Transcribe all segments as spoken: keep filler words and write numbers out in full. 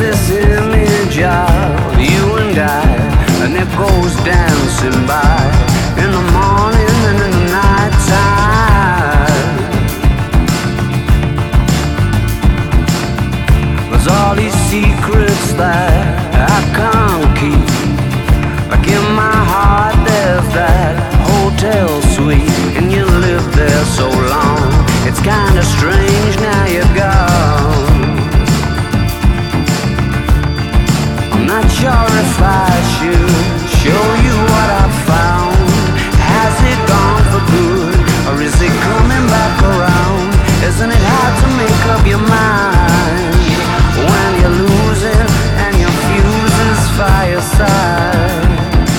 this image of you and I, and it goes dancing by in the morning and in the night time. There's all these secrets that I can't keep. Like in my heart there's that hotel suite, and you lived there so long. It's kinda strange now you're gone. I'm not sure if I should show you what I found. Has it gone for good, or is it coming back around? Isn't it hard to make up your mind when you're losing and your fuse is fireside?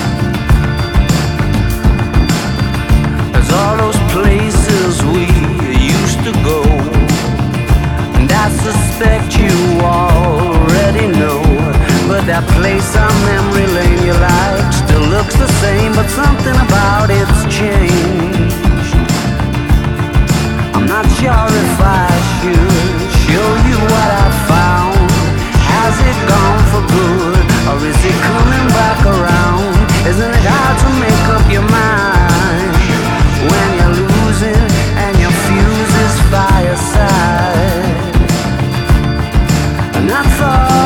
There's all those places we used to go, and I suspect you already know. But that place on memory lane you like still looks the same, but something about it's changed. I'm not sure if I should show you what I found. Has it gone for good, or is it coming back around? Isn't it hard to make up your mind when you're losing and your fuse is fireside? And I thought